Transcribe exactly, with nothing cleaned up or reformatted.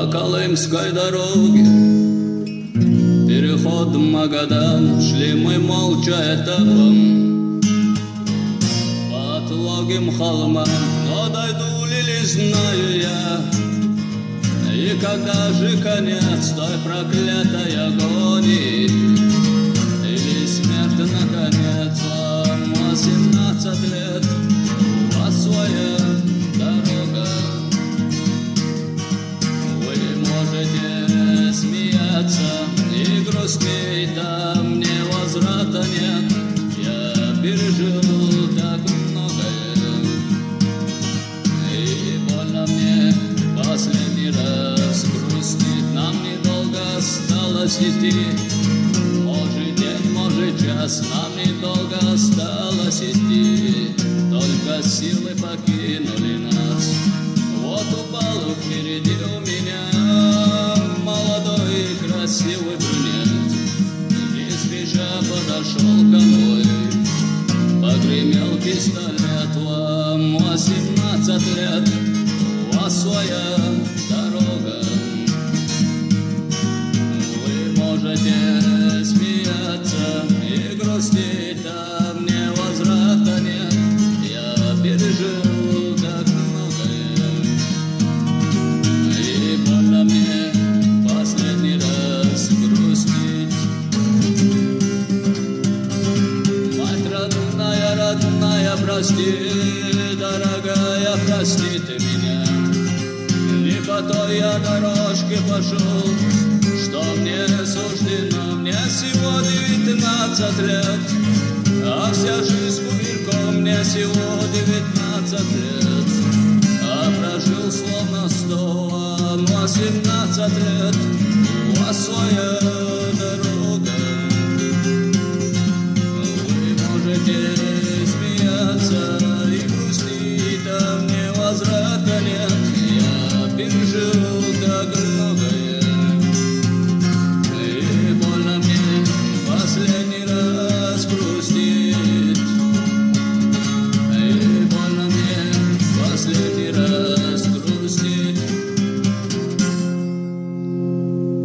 По Колымской дороге, переход Магадан, шли мы молча этапом по отлогим холмам, но дойду ли, ли знаю я, и когда же конец той проклятой агонии, или смерть наконец. Вам восемнадцать лет, у вас своя дорога. Вы можете смеяться и грустить, а мне возврата нет. Я пережил так многое, и больно мне последний раз грустить. Нам недолго осталось идти, может день, может час, нам недолго осталось идти, только силы покинули нас. Вот упал впереди у меня молодой и красивый брюнет, не спеша подошел ко мной, погремел пистолет. Вам восемнадцать лет, у вас своя дорога. Вы можете смеяться и грустить, а мне возврата нет. Я пережил так многое, и больно мне последний раз грустить. Мать родная, родная, прости, дорогая, прости ты меня. Не по той я дорожке пошел, что мне суждено. Мне всего девятнадцать лет, а вся жизнь кувырком. Мне всего девятнадцать лет, а прожил словно сто. Вам восемнадцать лет, у вас своя дорога.